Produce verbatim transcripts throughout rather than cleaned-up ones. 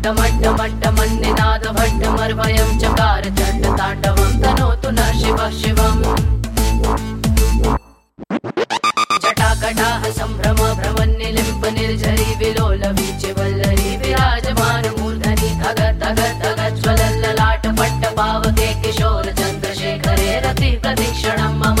मट्टमट्टमट्टमन्निनादभट्टमर्वयं चकार चण्डताण्डवं तनोतु न शिवः शिवम् जटाकटाः सम्भ्रम भ्रमन्निलिम्प निर्झरी विलोल वीचिवल्लरी विराजमान मूर्धनि धग धग धग ज्वलल्ललाट पट्ट पावके किशोर चन्द्रशेखरे रति प्रतीक्षणं मम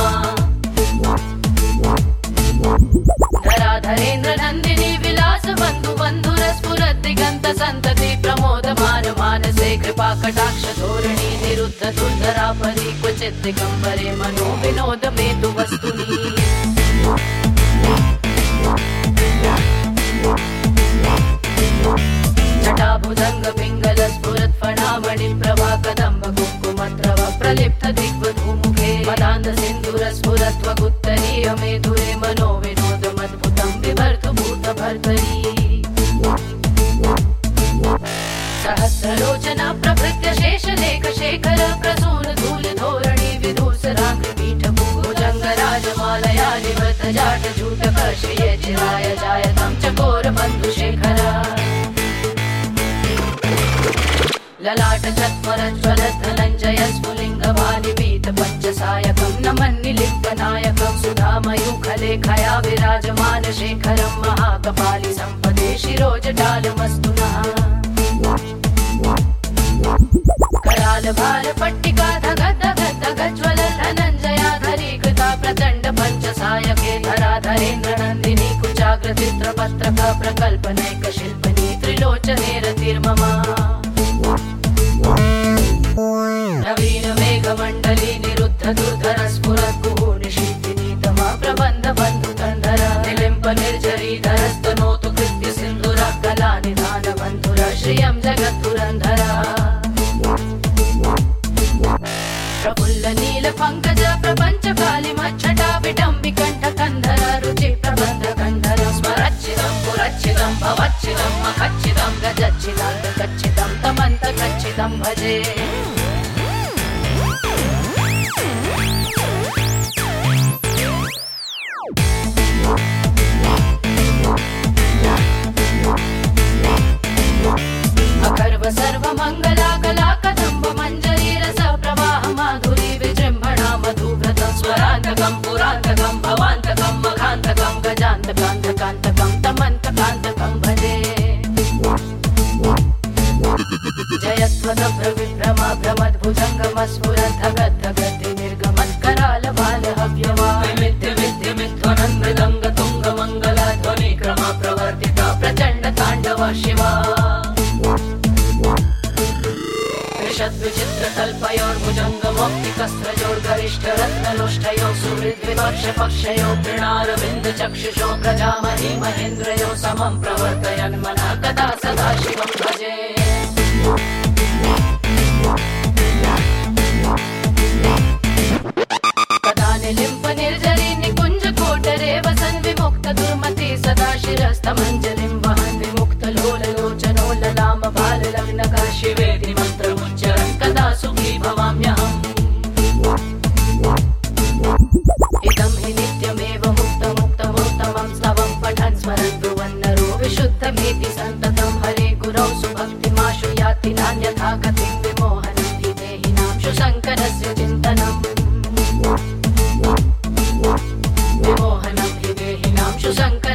धराधरेन्द्र नन्दिनी विलास बन्धु बन्धुर स्फुरद्दिगन्त सन्तति प्रमोदमान मानसे कृपा कटाक्ष धोरणी निरुद्ध दुर्धरा परि क्वचित् दिगम्बरे मनो विनोद मेतु वस्तुनि जटाभुजंग पिंगल स्फुरत् फणामणि प्रभा कदम्ब कुङ्कुमद्रव प्रलिप्त दिग्वधूमुखे मदान्ध सिन्दूर स्फुरत् वगुत्तरीय मेधुरे मनो विनोदमद्भुतं बिभर्तु भूतभर्तरी सहस्रलोचना प्रभृत्य शेषलेख शेखर प्रसून धूल धोरणी विधूसराग्र पीठ भुजंग राजमालया निवृत जाट जूटक श्रिये चिराय जायतं चकोर बन्धु शेखर ललाट चत्वर ज्वलत् धनञ्जय स्फुलिङ्ग वानिपीत पञ्चसायकं नमन्निलिम्पनायकं सुधामयूखलेखया विराजमान शेखरं महाकपालि सम्पदे शिरोजटालमस्तु नः कराल भाल पट्टिका धग धग धग ज्वल धनञ्जया धरीकृता प्रचण्ड पञ्चसायके धराधरेन्द्र नन्दिनी कुचाग्र चित्रपत्रक प्रकल्पनैक शिल्पनी त्रिलोचने रतिर्मम नवीन मेघमण्डली निरुद्ध दुर्धर स्फुरत् कुहू निशीथिनी तमा प्रबन्ध बन्धु कन्धर निलिम्प निर्झरी धरस्तनोतु कृत्य सिन्धुर कला निधान बन्धुर श्रियं जगद्धुरन्धर प्रफुल्ल नील पंकज प्रपञ्च कालिमच्छटा विडम्बि कण्ठ कन्धर रुचि प्रबन्ध कन्धर स्मरच्छिदं पुरच्छिदं भवच्छिदं मखच्छिदं गजच्छिदान्तकच्छिदं तमन्तकच्छिदं भजे अकर्व सर्वमङ्गला कला कदम्ब मञ्जरी रस प्रवाह माधुरी विजृम्भणा मधुव्रतं स्वरान्तकं पुरान्तकं भवान्तकं मखान्तकं गजान्तकान्तकान्तकं तमन्तकान्तकं भजे जयस्वदभ्र विभ्रमा भ्रमद्भुजङ्गमस्फुरत् धगद् धगति निर्गमत्कराल बाल हव्यवा विमिद्य विद्य मिध्वनं मृदङ्ग तुङ्ग मङ्गला ध्वनि क्रम प्रवर्तिता प्रचण्ड ताण्डव शिवा विचित्र कल्पयोर्भुजङ्गमौक्तिकस्त्रयोर्गरिष्ठ रत्नलोष्ठयो सुहृद्विपक्ष पक्षयो तृणारविन्द चक्षुषो प्रजामहि महेन्द्रयो समं प्रवर्तयन् मनः कदा सदा शिवं भजे कदा निलिम्प निर्झरी निकुञ्ज कोटरे वसन् विमुक्त दुर्मति सदा शिरस्तमञ्जलिं वहन् विमुक्त लोल लोचनो ललाम बाल लग्नका शिवेति मन्त्रमुच्चरन् कदा सुखी भवाम्यहम् इदं हि नित्यमेव मुक्त मुक्त मुक्तमं स्तवं पठन् स्मरन् ब्रुवन्नरो विशुद्धमेति सन्ततं हरे गुरौ सुभक्तिमाशु याति नान्यथा गतिं विमोहनं हि देहिनां शुशङ्करस्य चिन्तनम् विमोहनं हि देहिनां शुशङ्कर